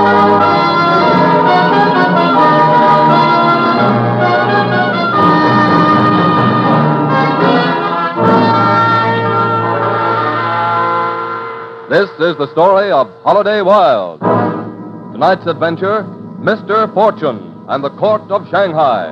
This is the story of Holiday Wild. Tonight's adventure, Mr. Fortune and the Court of Shanghai.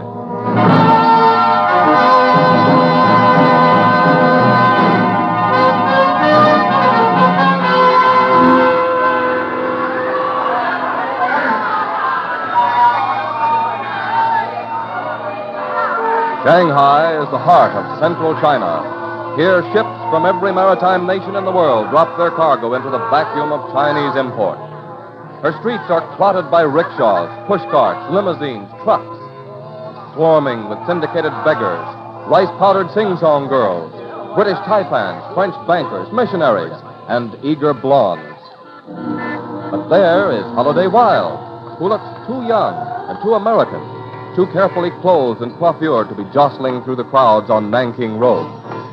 Shanghai is the heart of central China. Here, ships from every maritime nation in the world drop their cargo into the vacuum of Chinese import. Her streets are clotted by rickshaws, pushcarts, limousines, trucks, swarming with syndicated beggars, rice-powdered sing-song girls, British taipans, French bankers, missionaries, and eager blondes. But there is Holiday Wild, who looks too young and too American, too carefully clothed and coiffured to be jostling through the crowds on Nanking Road.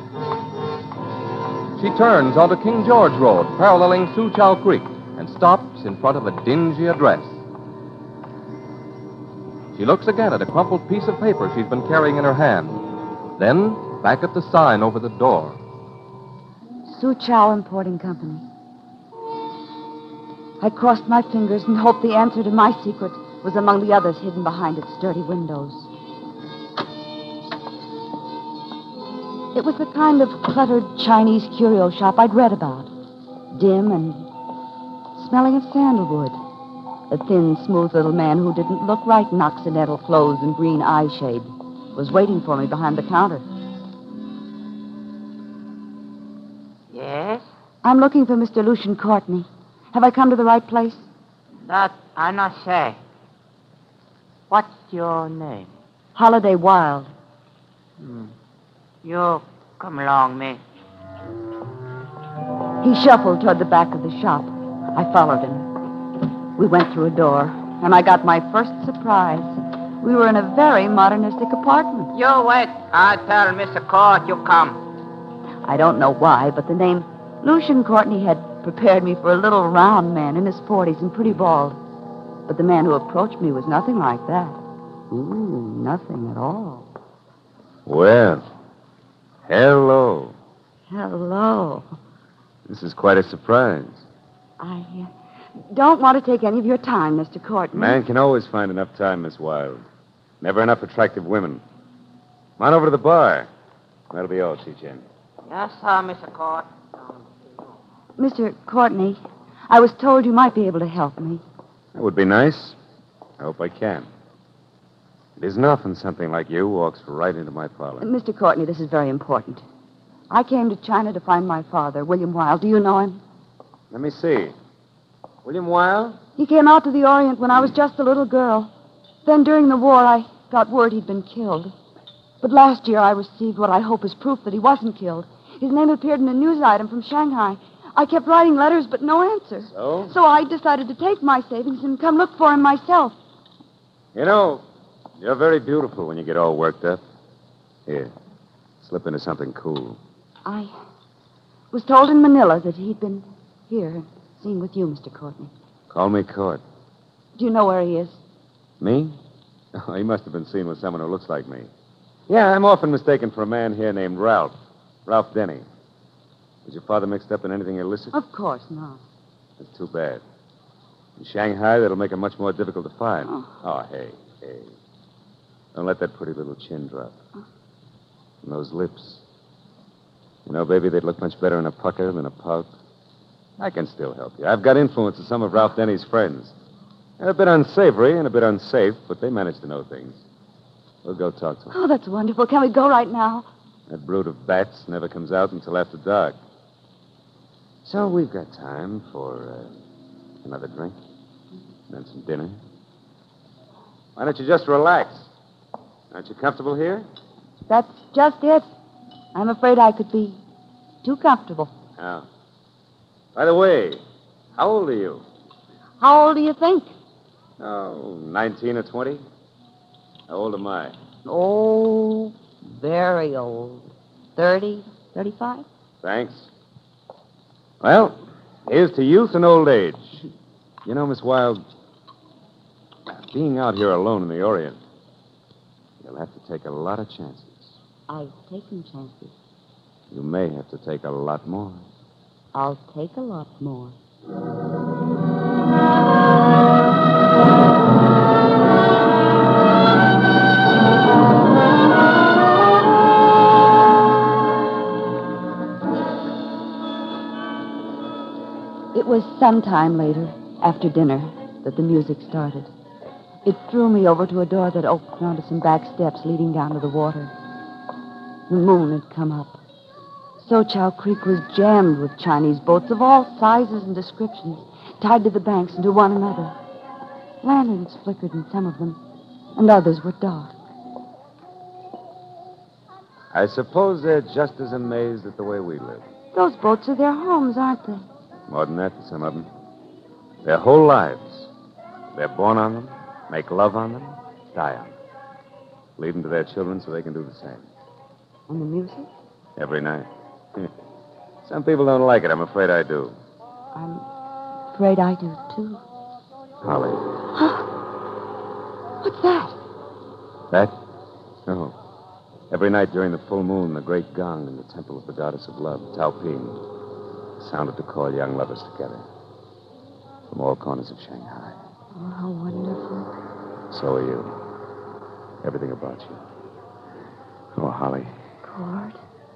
She turns onto King George Road, paralleling Soochow Creek, and stops in front of a dingy address. She looks again at a crumpled piece of paper she's been carrying in her hand. Then, back at the sign over the door. Soochow Importing Company. I crossed my fingers and hoped the answer to my secret was among the others hidden behind its sturdy windows. It was the kind of cluttered Chinese curio shop I'd read about. Dim and smelling of sandalwood. A thin, smooth little man who didn't look right in Occidental clothes and green eyeshade was waiting for me behind the counter. Yes? I'm looking for Mr. Lucian Courtney. Have I come to the right place? That I not say. What's your name? Holiday Wild. You come along, me. He shuffled toward the back of the shop. I followed him. We went through a door, and I got my first surprise. We were in a very modernistic apartment. You wait. I tell Mr. Court you come. I don't know why, but the name Lucian Courtney had prepared me for a little round man in his 40s and pretty bald. But the man who approached me was nothing like that. Ooh, nothing at all. Well, hello. Hello. This is quite a surprise. I don't want to take any of your time, Mr. Courtney. Man can always find enough time, Miss Wilde. Never enough attractive women. Come on over to the bar. That'll be all, Chichen. Yes, sir, Mr. Court. Mr. Courtney, I was told you might be able to help me. That would be nice. I hope I can. It isn't often something like you walks right into my parlor. Mr. Courtney, this is very important. I came to China to find my father, William Wilde. Do you know him? Let me see. William Wilde? He came out to the Orient when I was just a little girl. Then during the war, I got word he'd been killed. But last year, I received what I hope is proof that he wasn't killed. His name appeared in a news item from Shanghai. I kept writing letters, but no answer. So? So I decided to take my savings and come look for him myself. You know, you're very beautiful when you get all worked up. Here, slip into something cool. I was told in Manila that he'd been here, seen with you, Mr. Courtney. Call me Court. Do you know where he is? Me? Oh, he must have been seen with someone who looks like me. Yeah, I'm often mistaken for a man here named Ralph. Ralph Denny. Was your father mixed up in anything illicit? Of course not. That's too bad. In Shanghai, that'll make him much more difficult to find. Oh. Hey. Don't let that pretty little chin drop. And those lips. You know, baby, they'd look much better in a pucker than a pout. I can still help you. I've got influence with some of Ralph Denny's friends. They're a bit unsavory and a bit unsafe, but they manage to know things. We'll go talk to them. Oh, that's wonderful. Can we go right now? That brood of bats never comes out until after dark. So we've got time for another drink and some dinner. Why don't you just relax? Aren't you comfortable here? That's just it. I'm afraid I could be too comfortable. Oh. By the way, how old are you? How old do you think? Oh, 19 or 20? How old am I? Oh, very old. 30, 35? Thanks. Well, here's to youth and old age. You know, Miss Wilde, Being out here alone in the Orient, you'll have to take a lot of chances. I've taken chances. You may have to take a lot more. I'll take a lot more. It was some time later, after dinner, that the music started. It threw me over to a door that opened onto some back steps leading down to the water. The moon had come up. Sochow Creek was jammed with Chinese boats of all sizes and descriptions, tied to the banks and to one another. Lanterns flickered in some of them, and others were dark. I suppose they're just as amazed at the way we live. Those boats are their homes, aren't they? More than that to some of them. Their whole lives. They're born on them, make love on them, die on them. Leave them to their children so they can do the same. And the music? Every night. Some people don't like it. I'm afraid I do. I'm afraid I do, too. Holly. What's that? That? Oh. Every night during the full moon, the great gong in the temple of the goddess of love, Tao Ping, sounded to call young lovers together from all corners of Shanghai. Oh, how wonderful. So are you. Everything about you. Oh, Holly. Cord.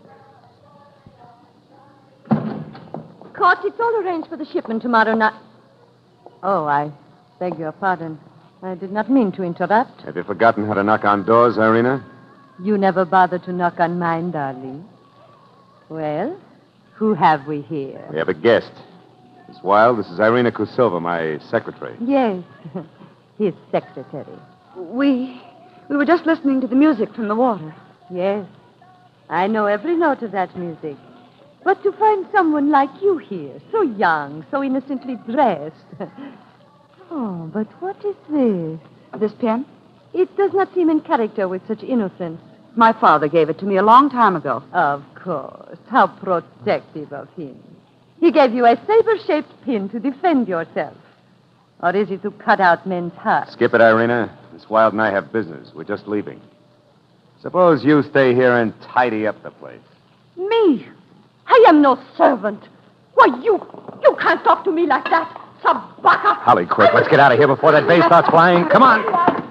Court, it's all arranged for the shipment tomorrow night. Oh, I beg your pardon. I did not mean to interrupt. Have you forgotten how to knock on doors, Irina? You never bother to knock on mine, darling. Well, who have we here? We have a guest. Miss Wilde, this is Irina Kusova, my secretary. Yes, his secretary. We were just listening to the music from the water. Yes, I know every note of that music. But to find someone like you here, so young, so innocently dressed. Oh, but what is this? This pen? It does not seem in character with such innocence. My father gave it to me a long time ago. Of course. How protective of him. He gave you a saber-shaped pin to defend yourself. Or is it to cut out men's hearts? Skip it, Irina. Miss Wilde and I have business. We're just leaving. Suppose you stay here and tidy up the place. Me? I am no servant. Why, you can't talk to me like that. Sabaka. Holly, quick. Let's get out of here before that vase starts flying. Come on.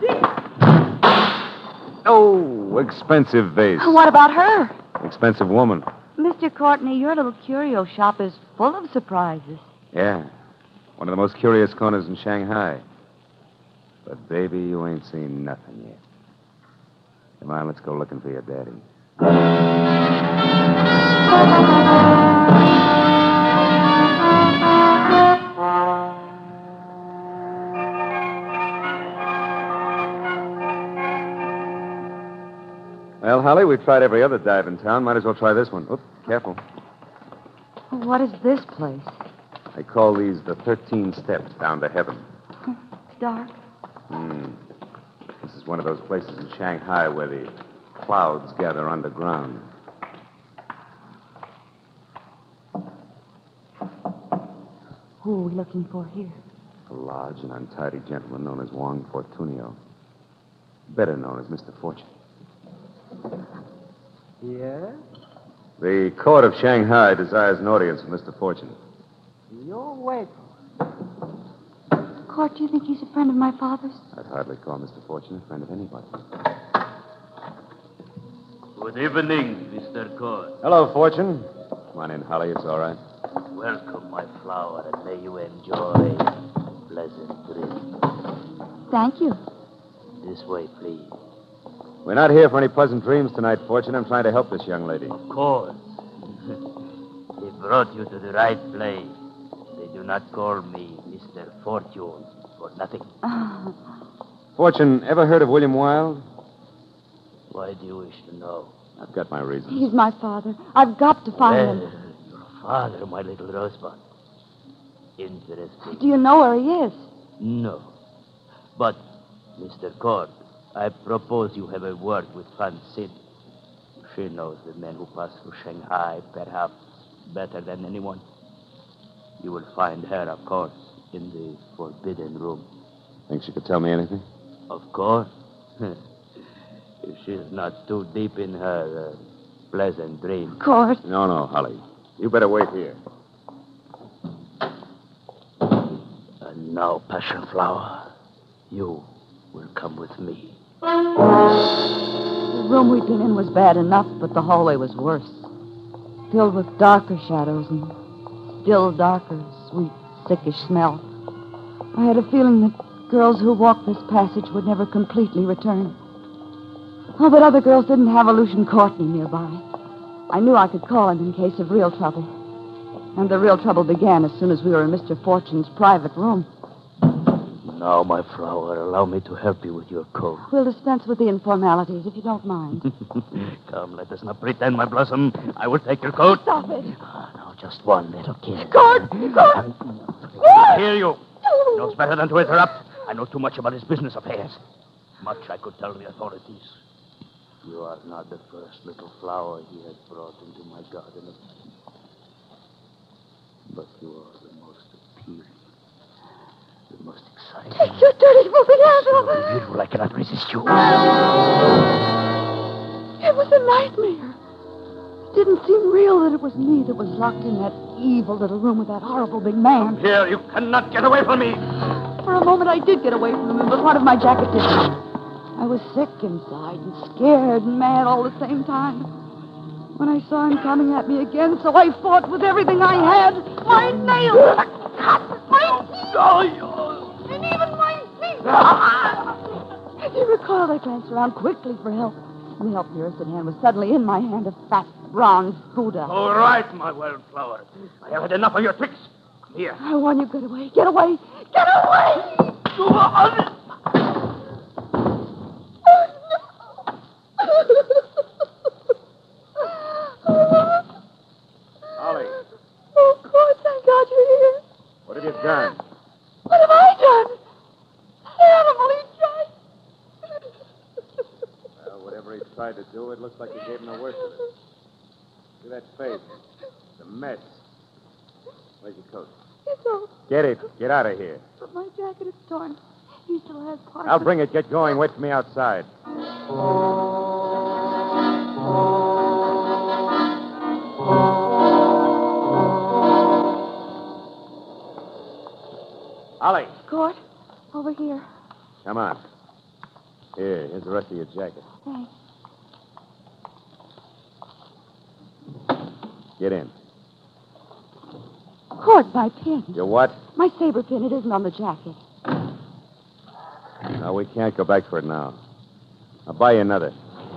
Oh, expensive vase. What about her? Expensive woman. Mr. Courtney, your little curio shop is full of surprises. Yeah. One of the most curious corners in Shanghai. But, baby, you ain't seen nothing yet. Come on, let's go looking for your daddy. Well, Holly, we've tried every other dive in town. Might as well try this one. Oops, careful. What is this place? They call these the 13 steps down to heaven. It's dark. This is one of those places in Shanghai where the clouds gather underground. Who are we looking for here? A large and untidy gentleman known as Wong Fortunio. Better known as Mr. Fortune. Yeah? The court of Shanghai desires an audience with Mr. Fortune. You wait. Court, do you think he's a friend of my father's? I'd hardly call Mr. Fortune a friend of anybody. Good evening, Mr. Court. Hello, Fortune. Come on in, Holly. It's all right. Welcome, my flower, and may you enjoy pleasant dreams. Thank you. This way, please. We're not here for any pleasant dreams tonight, Fortune. I'm trying to help this young lady. Of course. They brought you to the right place. They do not call me Mr. Fortune for nothing. Fortune, ever heard of William Wilde? Why do you wish to know? I've got my reasons. He's my father. I've got to find him. Your father, my little Rosebud. Interesting. Do you know where he is? No. But, Mr. Court, I propose you have a word with Francine. She knows the men who pass through Shanghai, perhaps better than anyone. You will find her, of course, in the forbidden room. Think she could tell me anything? Of course. If she's not too deep in her pleasant dream. Court. No, Holly. You better wait here. And now, Passion Flower, you will come with me. The room we'd been in was bad enough, but the hallway was worse. Filled with darker shadows and still darker, sweet, sickish smell. I had a feeling that girls who walked this passage would never completely return. Oh, but other girls didn't have Lucian Courtney nearby. I knew I could call him in case of real trouble. And the real trouble began as soon as we were in Mr. Fortune's private room. Now, my flower, allow me to help you with your coat. We'll dispense with the informalities, if you don't mind. Come, let us not pretend, my blossom. I will take your coat. Stop it. Now, just one little kiss. Court! I hear you. He knows better than to interrupt. I know too much about his business affairs. Much I could tell the authorities. You are not the first little flower he has brought into my garden of peace. But you are the most appealing, the most exciting. Take your dirty, filthy hands off. So beautiful, I cannot resist you. It was a nightmare. It didn't seem real that it was me that was locked in that evil little room with that horrible big man. Here, you cannot get away from me. For a moment, I did get away from him, but part of my jacket didn't. I was sick inside and scared and mad all the same time. When I saw him coming at me again, so I fought with everything I had. My nails, my teeth, and even my feet. As he recoiled, I glanced around quickly for help. And the help nearest at hand was suddenly in my hand, a fat, bronze Buddha. All right, my wildflower. I have had enough of your tricks. Come here. I warn you, get away, get away, get away! Holly, Oh, God, thank God you're here. what have you done? What have I done? Animal, he tried. Well, whatever he tried to do, it looks like he gave him the worst of it. See that face? It's a mess. Where's your coat? It's all, Get it. Get out of here. but my jacket is torn. He still has parts. I'll bring it. Get going. Wait for me outside. Holly. Court, over here. Come on. Here's the rest of your jacket. Thanks. Get in. Court, my pin. Your what? My saber pin. It isn't on the jacket. No, we can't go back for it now. I'll buy you another.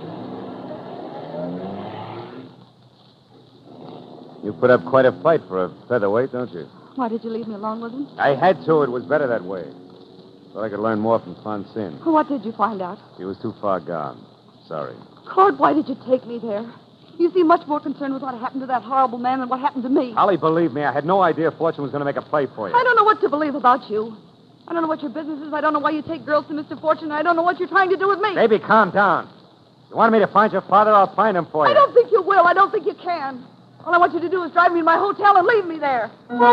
You put up quite a fight for a featherweight, don't you? Why did you leave me alone with him? I had to. It was better that way. Thought I could learn more from Fonsin. What did you find out? He was too far gone. Sorry. Court, why did you take me there? You seem much more concerned with what happened to that horrible man than what happened to me. Holly, believe me, I had no idea Fortune was going to make a play for you. I don't know what to believe about you. I don't know what your business is. I don't know why you take girls to Mr. Fortune. I don't know what you're trying to do with me. Baby, calm down. You wanted me to find your father? I'll find him for you. I don't think you will. I don't think you can. All I want you to do is drive me to my hotel and leave me there.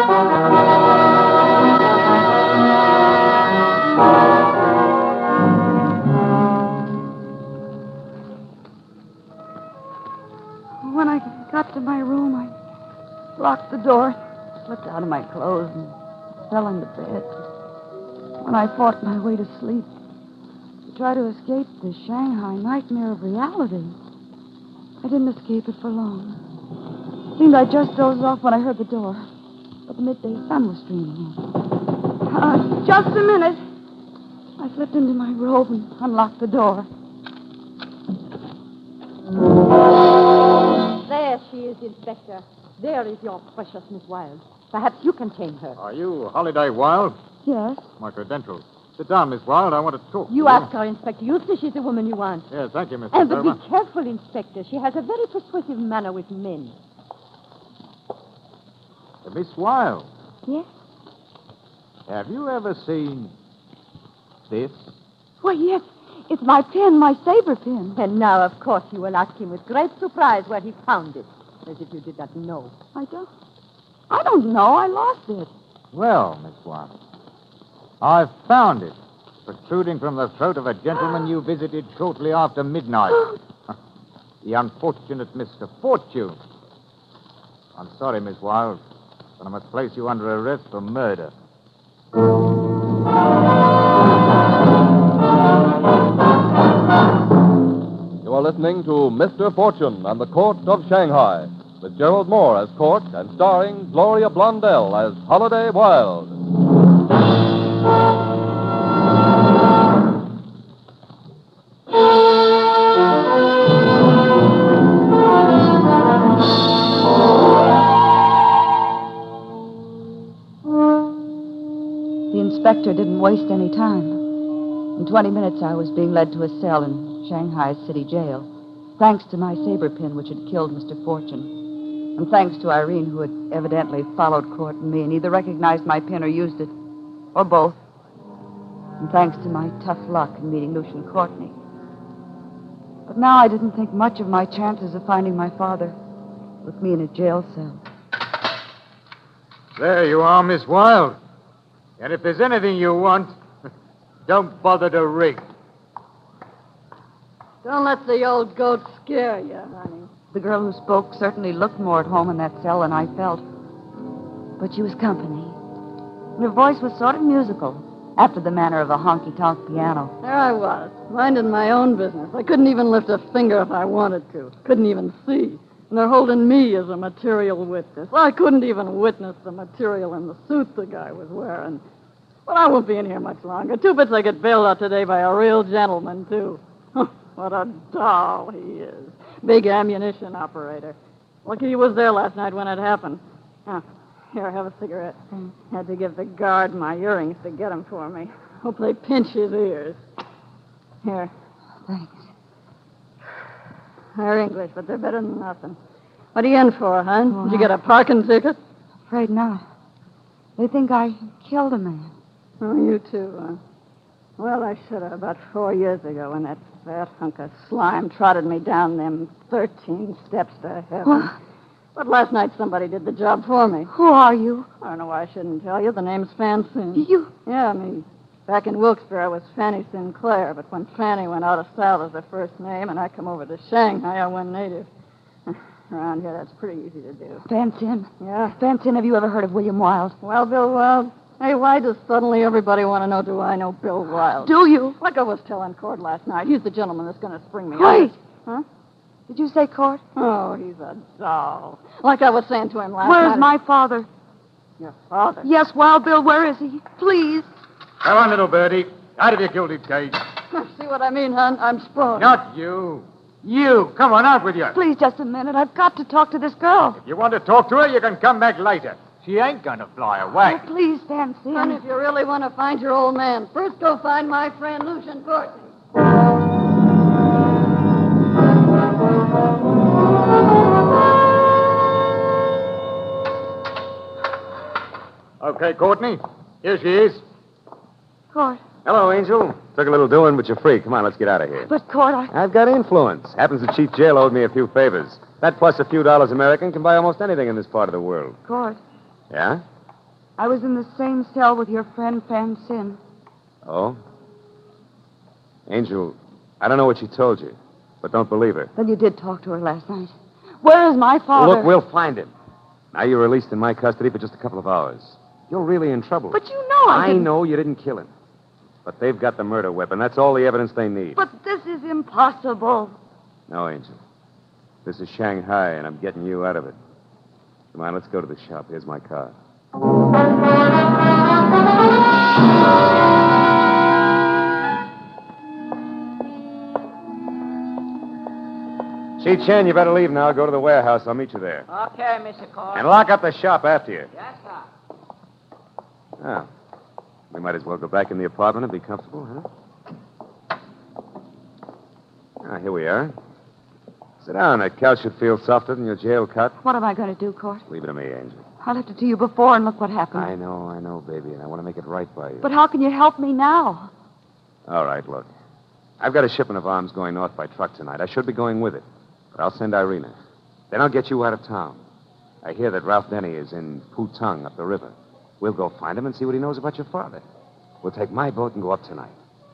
When I got to my room, I locked the door, slipped out of my clothes, and fell into bed. When I fought my way to sleep, to try to escape the Shanghai nightmare of reality, I didn't escape it for long. It seemed I just dozed off when I heard the door, but the midday sun was streaming in. Just a minute. I slipped into my robe and unlocked the door. There she is, Inspector. There is your precious Miss Wilde. Perhaps you can tame her. Are you Holiday Wilde? Yes? My credentials. Sit down, Miss Wilde. I want to talk to You ask her, Inspector. You see she's the woman you want. Yes, thank you, Mr. And but Silver. be careful, Inspector. She has a very persuasive manner with men. Miss Wilde, Yes? have you ever seen this? Why, yes. It's my pin, my saber pin. And now, of course, you will ask him with great surprise where he found it. As if you did not know. I don't know. I lost it. Well, Miss Wilde, I've found it. protruding from the throat of a gentleman you visited shortly after midnight. The unfortunate Mr. Fortune. I'm sorry, Miss Wilde, but I must place you under arrest for murder. You are listening to Mr. Fortune and the Court of Shanghai, with Gerald Moore as Court and starring Gloria Blondell as Holiday Wilde. The inspector didn't waste any time. In 20 minutes, I was being led to a cell in Shanghai's city jail, thanks to my saber pin, which had killed Mr. Fortune, and thanks to Irene, who had evidently followed Court and me and either recognized my pin or used it, or both, and thanks to my tough luck in meeting Lucian Courtney. But now I didn't think much of my chances of finding my father with me in a jail cell. There you are, Miss Wilde. And if there's anything you want, don't bother to ring. Don't let the old goat scare you, honey. The girl who spoke certainly looked more at home in that cell than I felt. But she was company. And her voice was sort of musical, after the manner of a honky-tonk piano. There I was, minding my own business. I couldn't even lift a finger if I wanted to. Couldn't even see. And they're holding me as a material witness. I couldn't even witness the material in the suit the guy was wearing. But I won't be in here much longer. Two bits I get bailed out today by a real gentleman, too. What a doll he is. Big ammunition operator. Lucky he was there last night when it happened. Here, have a cigarette. Had to give the guard my earrings to get them for me. Hope they pinch his ears. Here. Thanks. They're English, but they're better than nothing. What are you in for, hon? Did you get a parking ticket? Afraid not. They think I killed a man. Oh, you too, Well, I should have about 4 years ago when that fat hunk of slime trotted me down them 13 steps to heaven. What? But last night somebody did the job for me. Who are you? I don't know why I shouldn't tell you. The name's Fan Sin. You? Yeah, me. Back in Wilkes-Barre, I was Fanny Sinclair, but when Fanny went out of style as her first name and I come over to Shanghai, I went native. Around here, that's pretty easy to do. Fansin. Yeah? Fansin, have you ever heard of William Wilde? Well, Bill Wilde. Hey, why does suddenly everybody want to know, do I know Bill Wilde? Do you? Like I was telling Cord last night, he's the gentleman that's going to spring me Wait. out. Huh? Did you say Court? Oh, he's a doll. Like I was saying to him last night. Where's my father? Your father? Yes, Wild Bill, where is he? Please. Come on, little birdie. Out of your gilded cage. See what I mean, hon? I'm sprung. Not you. You. Come on, out with you. Please, just a minute. I've got to talk to this girl. If you want to talk to her, you can come back later. She ain't going to fly away. Oh, please, Fansin. Son, if you really want to find your old man, first go find my friend Lucian Courtney. Okay, Courtney. Here she is. Court. Hello, Angel. Took a little doing, but you're free. Come on, let's get out of here. But, Court, I've got influence. Happens the chief jail owed me a few favors. That plus a few dollars American can buy almost anything in this part of the world. Court, Yeah? I was in the same cell with your friend Fansin. Oh? Angel, I don't know what she told you, but don't believe her. Then you did talk to her last night. Where is my father? Look, we'll find him. Now you're released in my custody for just a couple of hours. You're really in trouble. But you know I didn't... know you didn't kill him. But they've got the murder weapon. That's all the evidence they need. But this is impossible. No, Angel. This is Shanghai, and I'm getting you out of it. Come on, let's go to the shop. Here's my car. Chi Chen, you better leave now. Go to the warehouse. I'll meet you there. Okay, Mr. Court. And lock up the shop after you. Yes, sir. Oh. We might as well go back in the apartment and be comfortable, huh? Ah, here we are. Sit down. That couch should feel softer than your jail cot. What am I going to do, Court? Leave it to me, Angel. I left it to you before, and look what happened. I know, baby, and I want to make it right by you. But how can you help me now? All right, look. I've got a shipment of arms going north by truck tonight. I should be going with it, but I'll send Irina. Then I'll get you out of town. I hear that Ralph Denny is in Putong up the river. We'll go find him and see what he knows about your father. We'll take my boat and go up tonight.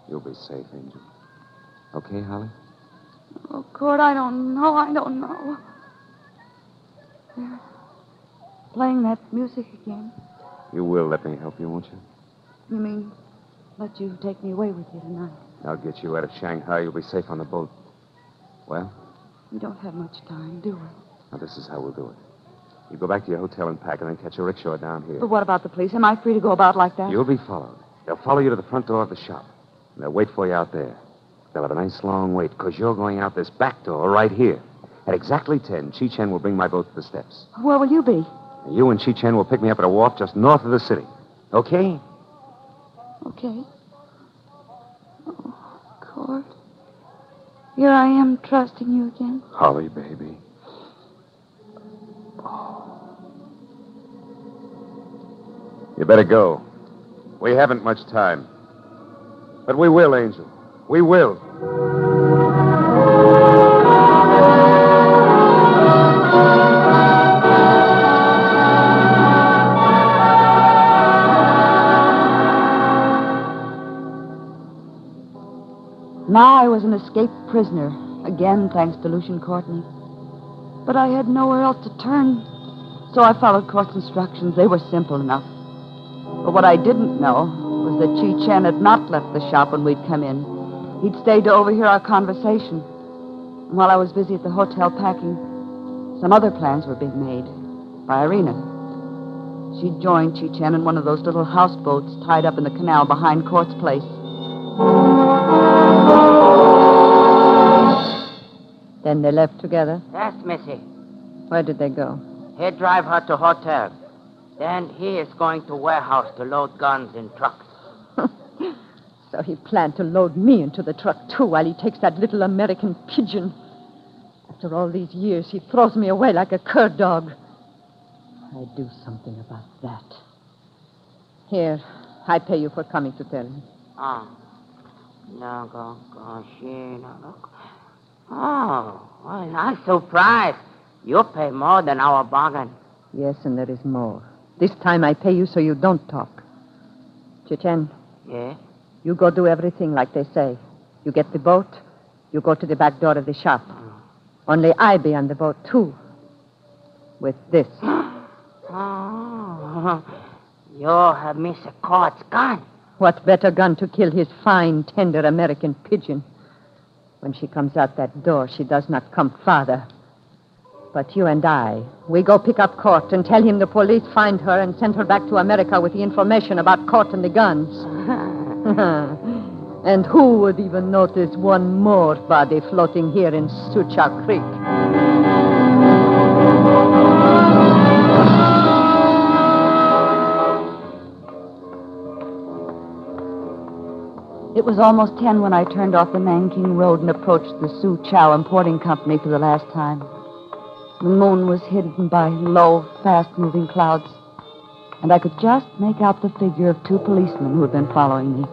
You'll be safe, Angel. Okay, Holly? Oh, Court, I don't know. They're playing that music again. You will let me help you, won't you? You mean let you take me away with you tonight? I'll get you out of Shanghai. You'll be safe on the boat. Well, We don't have much time, do we? now this is how we'll do it. You go back to your hotel and pack, and then catch a rickshaw down here. But what about the police? Am I free to go about like that? You'll be followed. They'll follow you to the front door of the shop. And they'll wait for you out there. They'll have a nice long wait, because you're going out this back door right here. At exactly 10, Chi Chen will bring my boat to the steps. Where will you be? And you and Chi Chen will pick me up at a wharf just north of the city. Okay? Okay. Oh, Court. Here I am trusting you again. Holly, baby. You better go. We haven't much time. But we will, Angel. We will. Now I was an escaped prisoner, again thanks to Lucian Courtney. But I had nowhere else to turn, so I followed Court's instructions. They were simple enough. But what I didn't know was that Chi Chen had not left the shop when we'd come in. He'd stayed to overhear our conversation. And while I was busy at the hotel packing, some other plans were being made by Irina. She'd joined Chi Chen in one of those little houseboats tied up in the canal behind Court's place. Then they left together. Yes, Missy. Where did they go? He drive her to hotel. Then he is going to warehouse to load guns in trucks. So he planned to load me into the truck, too, while he takes that little American pigeon. After all these years, he throws me away like a cur dog. I'd do something about that. Here, I pay you for coming to tell me. Oh, well, I'm surprised. You pay more than our bargain. Yes, and there is more. This time I pay you so you don't talk. Chichen, Yes? you go do everything like they say. You get the boat, you go to the back door of the shop. Only I be on the boat, too. With this. Oh, you have Mr. Court's gun. What better gun to kill his fine, tender American pigeon? When she comes out that door, she does not come farther. But you and I, we go pick up Court and tell him the police find her and send her back to America with the information about Court and the guns. And who would even notice one more body floating here in Sucha Creek? It was almost 10 when I turned off the Nanking Road and approached the Su Chow Importing Company for the last time. The moon was hidden by low, fast-moving clouds, and I could just make out the figure of two policemen who had been following me.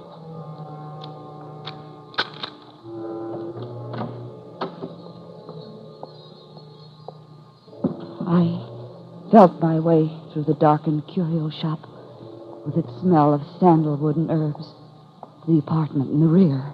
I felt my way through the darkened curio shop with its smell of sandalwood and herbs to the apartment in the rear.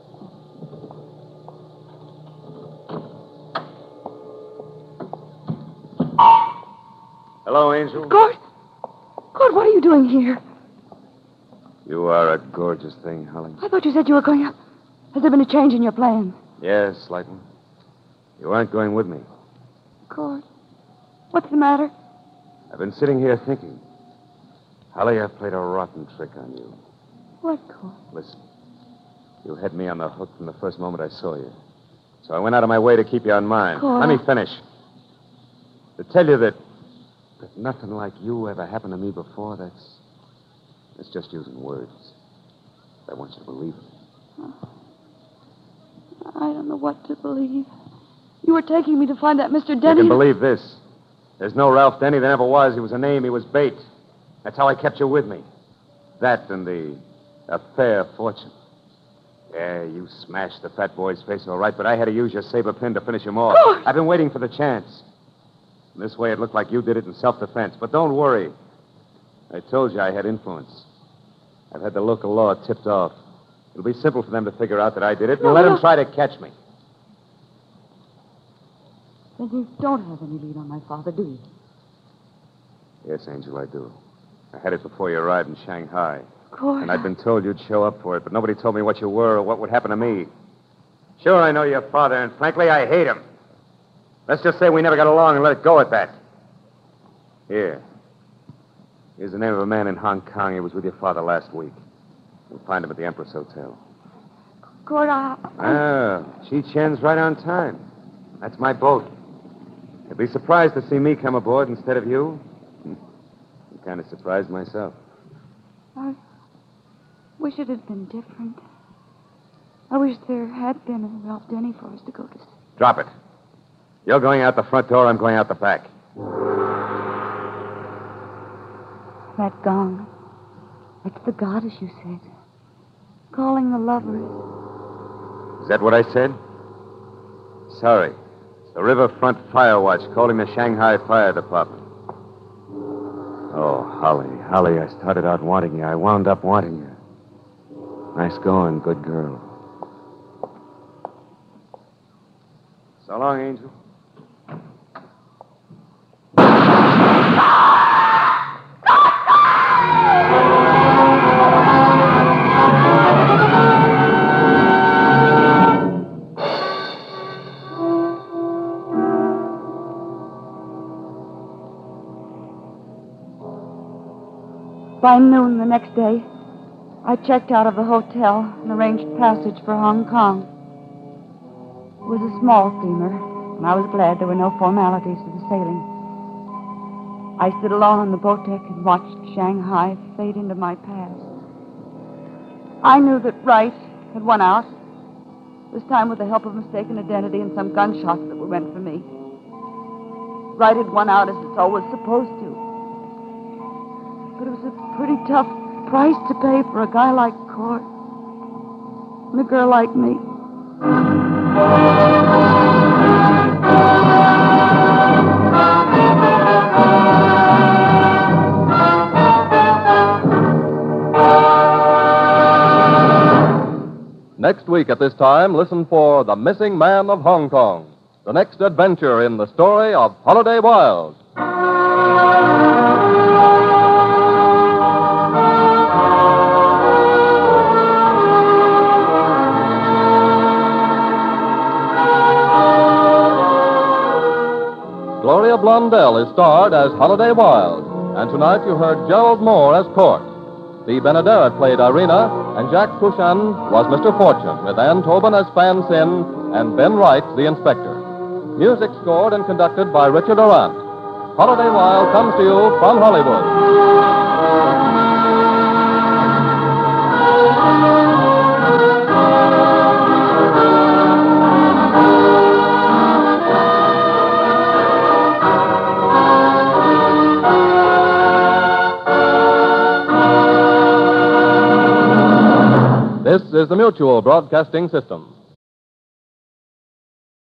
Hello, Angel. Gord, what are you doing here? You are a gorgeous thing, Holly. I thought you said you were going up. Has there been a change in your plans? Yes, slight one. You aren't going with me. Gord, what's the matter? I've been sitting here thinking. Holly, I've played a rotten trick on you. What, Gord? Listen, you had me on the hook from the first moment I saw you. So I went out of my way to keep you on mine. Gord. Let me finish. To tell you that nothing like you ever happened to me before, that's just using words. I want you to believe it. I don't know what to believe. You were taking me to find that Mr. You Denny. can believe this. There's no Ralph Denny. There never was. He was a name. He was bait. That's how I kept you with me. That and a fair fortune. Yeah, you smashed the fat boy's face all right, but I had to use your saber pin to finish him off. Gord! I've been waiting for the chance. And this way it looked like you did it in self-defense. But don't worry. I told you I had influence. I've had the local law tipped off. It'll be simple for them to figure out that I did it, and let them try to catch me. Then you don't have any lead on my father, do you? Yes, Angel, I do. I had it before you arrived in Shanghai. Cord. And I'd been told you'd show up for it, but nobody told me what you were or what would happen to me. Sure, I know your father, and frankly, I hate him. Let's just say we never got along and let it go at that. Here. Here's the name of a man in Hong Kong. He was with your father last week. You'll find him at the Empress Hotel. Cord, Chi Chen's right on time. That's my boat. You'd be surprised to see me come aboard instead of you. I'm kind of surprised myself. I wish it had been different. I wish there had been a Ralph Denny for us to go to see. Drop it. You're going out the front door, I'm going out the back. That gong. That's the goddess, you said. Calling the lovers. Is that what I said? Sorry. It's the Riverfront Fire Watch calling the Shanghai Fire Department. Oh, Holly, I started out wanting you. I wound up wanting you. Nice going, good girl. So long, Angel. By noon the next day, I checked out of the hotel and arranged passage for Hong Kong. It was a small steamer, and I was glad there were no formalities to the sailing. I stood alone on the boat deck and watched Shanghai fade into my past. I knew that Wright had won out, this time with the help of mistaken identity and some gunshots that were meant for me. Wright had won out as it's always supposed to. But it was a pretty tough price to pay for a guy like Cord and a girl like me. Next week at this time, listen for The Missing Man of Hong Kong, the next adventure in the story of Holiday Wild. Gloria Blondell is starred as Holiday Wild, and tonight you heard Gerald Moore as Court. Bea Benaderet played Irina, and Jack Cruchan was Mr. Fortune, with Ann Tobin as Fan Sin and Ben Wright, the inspector. Music scored and conducted by Richard Arant. Holiday Wild comes to you from Hollywood. This is the Mutual Broadcasting System.